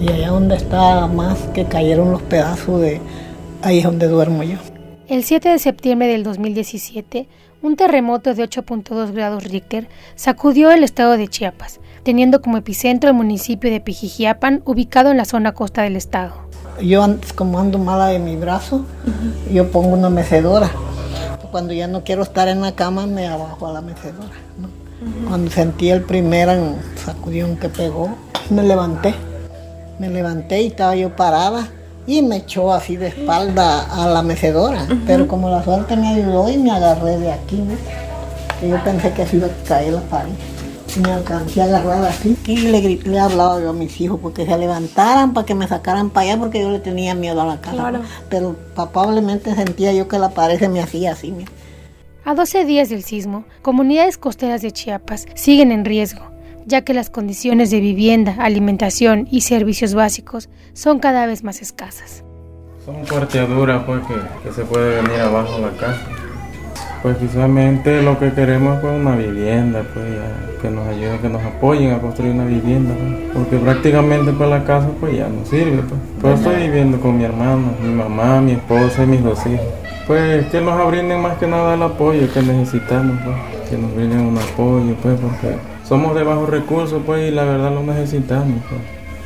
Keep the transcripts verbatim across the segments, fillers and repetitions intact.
Y allá donde está más que cayeron los pedazos de... ahí es donde duermo yo. El siete de septiembre del dos mil diecisiete, un terremoto de ocho punto dos grados Richter sacudió el estado de Chiapas, teniendo como epicentro el municipio de Pijijiapan, ubicado en la zona costa del estado. Yo antes, como ando mala de mi brazo, uh-huh. yo pongo una mecedora. Cuando ya no quiero estar en la cama, me abajo a la mecedora, ¿no? Uh-huh. Cuando sentí el primer sacudión que pegó, me levanté. Me levanté y estaba yo parada y me echó así de espalda a la mecedora. Uh-huh. Pero como la suerte me ayudó y me agarré de aquí, ¿no? Y yo pensé que se iba a caer la pared. Y me alcancé a agarrar así. Y le, grité, le hablaba yo a mis hijos porque se levantaran para que me sacaran para allá porque yo le tenía miedo a la casa. Claro. Pero papablemente sentía yo que la pared se me hacía así. Mira. A doce días del sismo, comunidades costeras de Chiapas siguen en riesgo, ya que las condiciones de vivienda, alimentación y servicios básicos son cada vez más escasas. Son cuarteaduras pues, que, que se puede venir abajo de la casa. Pues precisamente lo que queremos es pues, una vivienda, pues, ya, que nos ayuden, que nos apoyen a construir una vivienda, pues, porque prácticamente pues, la casa pues, ya no sirve. Pues. Pues estoy viviendo con mi hermano, mi mamá, mi esposa y mis dos hijos. Pues que nos brinden más que nada el apoyo que necesitamos, pues, que nos brinden un apoyo, pues, porque somos de bajos recursos, pues, y la verdad lo necesitamos, pues.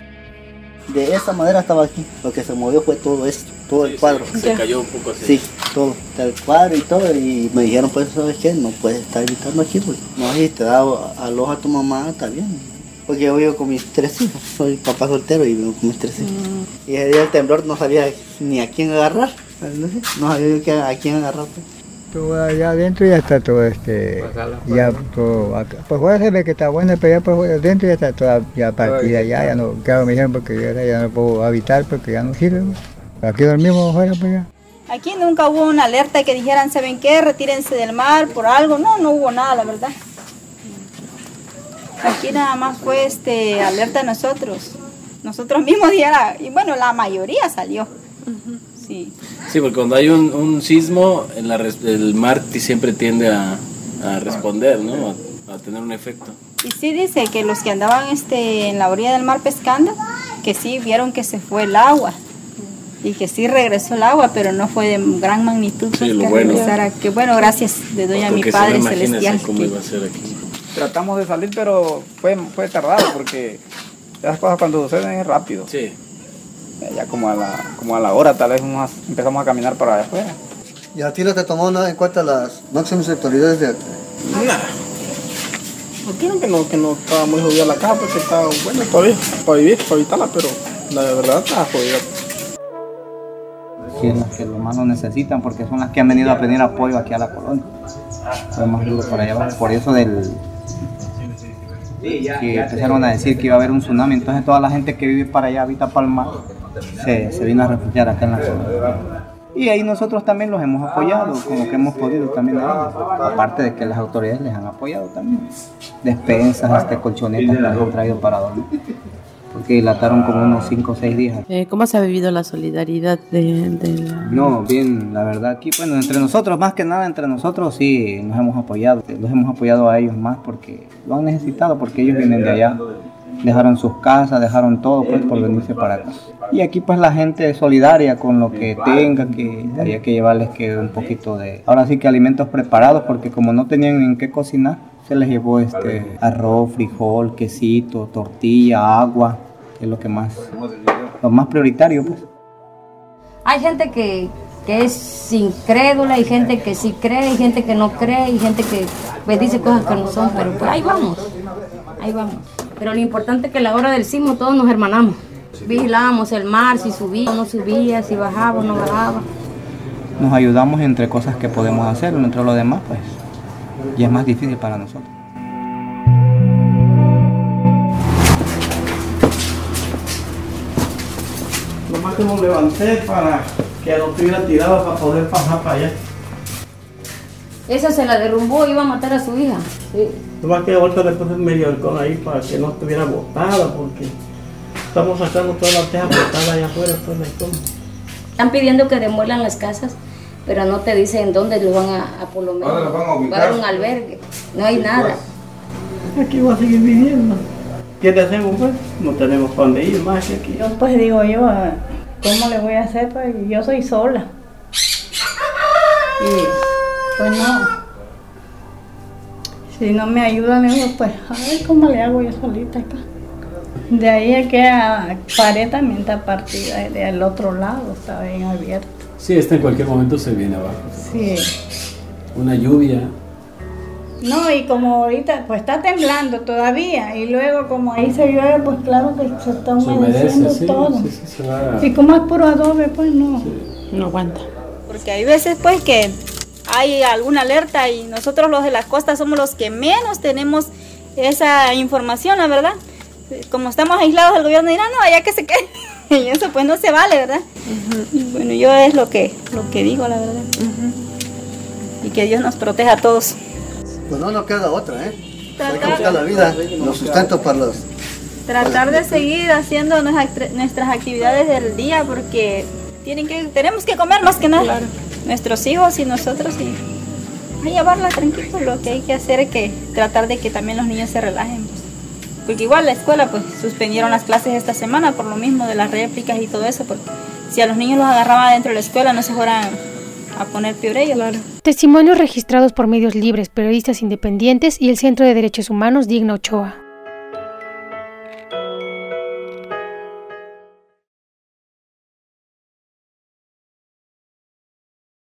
De esta madera estaba aquí, lo que se movió fue todo esto, todo el cuadro. Se, se cayó un poco así. Sí, todo, el cuadro y todo, y me dijeron, pues, ¿sabes qué? No puedes estar gritando aquí, pues. No, si te da aloja a tu mamá, está bien. Porque yo vivo con mis tres hijos, soy papá soltero y vivo con mis tres hijos. Mm. Y el día del temblor no sabía ni a quién agarrar, no sabía yo a quién agarrar, pues. Todo allá adentro ya está todo este, ya todo, pues fuera se ve que está bueno, pero ya pues adentro ya está toda ya partida, ya, ya no, claro me dijeron porque ya, ya no puedo habitar porque ya no sirve, aquí dormimos afuera pues ya. Aquí nunca hubo una alerta que dijeran, ¿saben qué? Retírense del mar por algo, no, no hubo nada la verdad. Aquí nada más fue este, alerta a nosotros, nosotros mismos dijera, y bueno, la mayoría salió. Uh-huh. Sí. Sí, porque cuando hay un, un sismo, en la, el mar siempre tiende a, a responder, ¿no? A, a tener un efecto. Y sí dice que los que andaban este, en la orilla del mar pescando, que sí vieron que se fue el agua. Y que sí regresó el agua, pero no fue de gran magnitud. Sí, pues, lo que bueno. regresara. Que bueno, gracias de doña mi Padre si no, Celestial. Cómo que... iba a ser aquí. Tratamos de salir, pero fue, fue tardado porque las cosas cuando suceden es rápido. Sí. Ya como a la, como a la hora tal vez nos empezamos a caminar para allá afuera. ¿Y a ti no te tomó nada en cuenta las máximas autoridades de...? Nada. No quieren que no, que no estaba muy jodida la casa porque estaba bueno todavía para vivir, para habitarla, pero la verdad estaba jodida. Que las que lo más lo necesitan porque son las que han venido a pedir apoyo aquí a la colonia. Fue más duro para allá abajo, por eso del... que empezaron a decir que iba a haber un tsunami, entonces toda la gente que vive para allá, habita Palmar, se, se vino a refugiar acá en la zona. Y ahí nosotros también los hemos apoyado, con lo que hemos podido también a ellos. Aparte de que las autoridades les han apoyado también. Despensas, hasta colchonetas que les han traído para dormir. Porque dilataron como unos cinco o seis días. Eh, ¿Cómo se ha vivido la solidaridad de, de la...? No, bien, la verdad aquí, bueno, entre nosotros, más que nada entre nosotros sí nos hemos apoyado. Los hemos apoyado a ellos más porque lo han necesitado, porque ellos vienen de allá. Dejaron sus casas, dejaron todo pues por venirse para acá. Y aquí pues la gente es solidaria con lo que tenga, que había que llevarles que un poquito de... Ahora sí que alimentos preparados, porque como no tenían en qué cocinar, se les llevó este arroz, frijol, quesito, tortilla, agua, que es lo que más, lo más prioritario pues. Hay gente que, que es incrédula, hay gente que sí cree, hay gente que no cree, hay gente que pues, dice cosas que no son, pero pues ahí vamos, ahí vamos. Pero lo importante es que a la hora del sismo todos nos hermanamos. Vigilábamos el mar, si subía o no subía, si bajaba o no bajaba. Nos ayudamos entre cosas que podemos hacer, entre lo demás pues, y es más difícil para nosotros. Lo más que me levanté para que no estuviera tirado para poder pasar para allá. Esa se la derrumbó, iba a matar a su hija. Sí. Lo más que ahorita le puse medio halcón ahí para que no estuviera botada, porque estamos sacando todas las tejas botadas allá afuera, todo el halcón. Están pidiendo que demuelan las casas, pero no te dicen dónde lo van a, a por lo menos. Va a haber un albergue, no hay nada. Aquí voy a seguir viviendo. ¿Qué le hacemos pues? No tenemos para dónde ir más que aquí. Yo pues digo yo, ¿cómo le voy a hacer? Pues yo soy sola. Y pues no. Si no me ayudan, le digo, pues a ver cómo le hago yo solita acá. De ahí a que a pared también está partida, del otro lado está bien abierto. Sí, esta en cualquier momento se viene abajo. Sí. Una lluvia. No, y como ahorita pues está temblando todavía, y luego como ahí se llueve, pues claro que se está humedeciendo sí, todo. Sí, sí, se va. Y como es puro adobe, pues no, sí. No aguanta. Porque hay veces pues que hay alguna alerta y nosotros los de la costa somos los que menos tenemos esa información, la verdad. Como estamos aislados, el gobierno dirá, no, allá que se quede. Y eso pues no se vale, ¿verdad? Uh-huh. Y bueno, yo es lo que, lo que digo, la verdad. Uh-huh. Y que Dios nos proteja a todos. Pues no nos queda otra, ¿eh? Hay que buscar la vida, los sustentos para los... Tratar de seguir haciendo nuestras, nuestras actividades del día porque tienen que, tenemos que comer más que nada. Claro. Nuestros hijos y nosotros y a llevarla tranquilo. Lo que hay que hacer es que tratar de que también los niños se relajen. Pues. Porque igual la escuela pues suspendieron las clases esta semana por lo mismo de las réplicas y todo eso. Porque si a los niños los agarraban dentro de la escuela no se fueran a poner peor ellos. Claro. Testimonios registrados por medios libres, periodistas independientes y el Centro de Derechos Humanos Digna Ochoa.